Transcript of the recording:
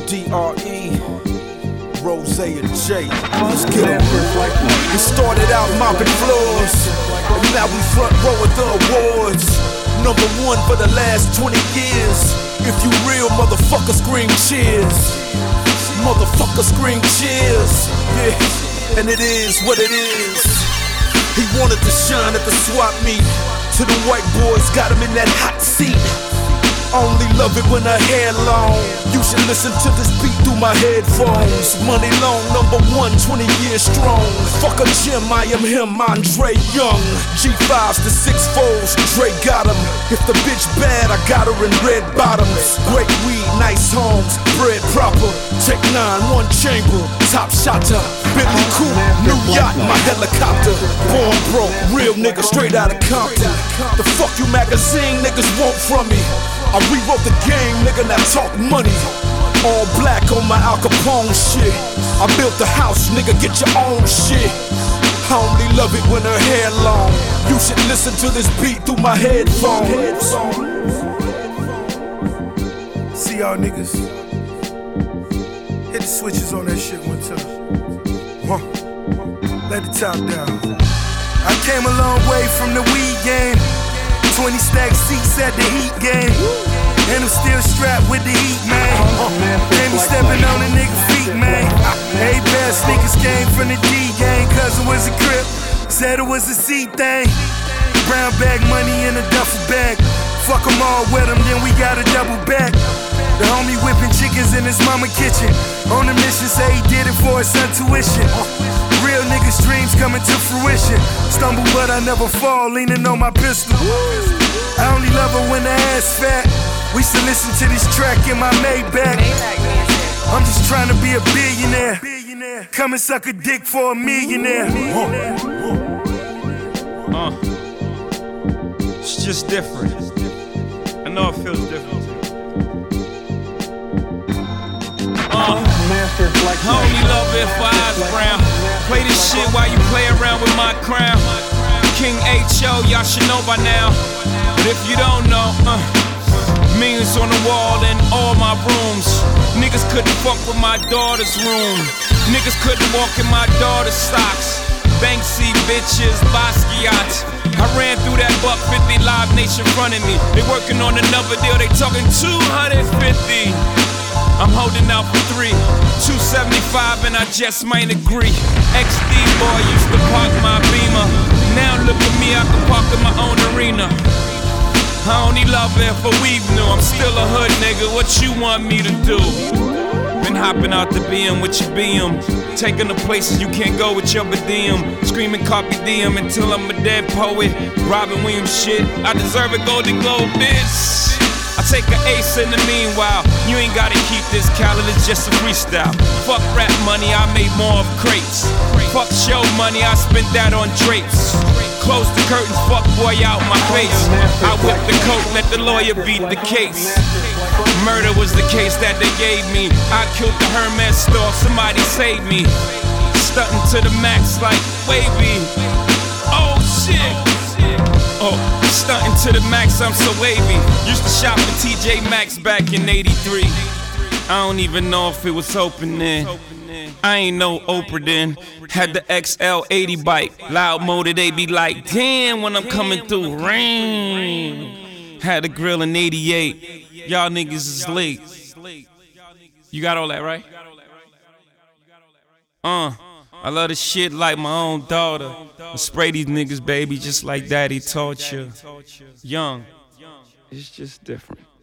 DRE, Rose and J. Let's get it. We started out mopping floors, and now we front row at the awards. #1 for the last 20 years. If you real, motherfucker, scream cheers. Motherfucker, scream cheers. Yeah, and it is what it is. He wanted to shine at the swap meet. To the white boys, got him in that hot seat. Only love it when her hair long. You should listen to this beat through my headphones. Money long, #1, 20 years strong. Fuck a gym, I am him, Andre Young. G5s to 6-4s, Dre got him. If the bitch bad, I got her in red bottoms. Great weed, nice homes, bread proper. Take 9, 1 chamber, top shotter. Bentley coupe, new yacht, my helicopter. Born broke, real nigga straight out of Compton. The fuck you magazine niggas want from me? I rewrote the game, nigga, now talk money. All black on my Al Capone shit. I built the house, nigga, get your own shit. I only love it when her hair long. You should listen to this beat through my headphones. See y'all niggas. Hit the switches on that shit one time. Let the top down. I came a long way from the weed game. 20 stack seats at the Heat game. And I'm still strapped with the heat, man. Came stepping on a nigga feet, man. Hey, best niggas came from the D gang, cause it was a crip. Said it was a C thing. Brown bag money in a duffel bag. Fuck them all with them, then we got a double back. The homie whipping chickens in his mama kitchen. On a mission, say he did it for his son tuition. Real niggas' dreams coming to fruition. Stumble but I never fall, leaning on my pistol. I only love her when the ass fat. We should listen to this track in my Maybach. I'm just trying to be a billionaire. Come and suck a dick for a millionaire. It's just different. I know it feels different. I only love it for eyes brown. Play this shit while you play around with my crown. King H.O., y'all should know by now. But if you don't know, millions on the wall in all my rooms. Niggas couldn't fuck with my daughter's room. Niggas couldn't walk in my daughter's socks. Banksy bitches, Basquiat. I ran through that $150 Live Nation fronting me. They working on another deal, they talking 250. I'm holding out for 3, 275 and I just might agree. XD boy used to park my Beamer. Now look at me, I can park in my own arena. I only love it for weave new. I'm still a hood nigga, what you want me to do? Been hopping out the BM with your BM. Taking the places you can't go with your BDM. Screaming copy DM until I'm a dead poet. Robin Williams shit, I deserve a Golden Globe, bitch. I take an ace in the meanwhile. You ain't gotta keep this calendar, it's just a freestyle. Fuck rap money, I made more of crates. Fuck show money, I spent that on drapes. Close the curtains, fuck boy out my face. I whip the coat, let the lawyer beat the case. Murder was the case that they gave me. I killed the Hermes store, somebody saved me. Stunting to the max like wavy. Oh shit. Oh, stunting to the max, I'm so wavy. Used to shop at TJ Maxx back in '83. I don't even know if it was open then. I ain't no Oprah then. Had the XL80 bike. Loud motor, they be like, damn, when I'm coming through, rain. Had a grill in '88. Y'all niggas is late. You got all that, right? I love this shit like my own daughter. I spray these niggas, baby, just like daddy taught you. Young, it's just different.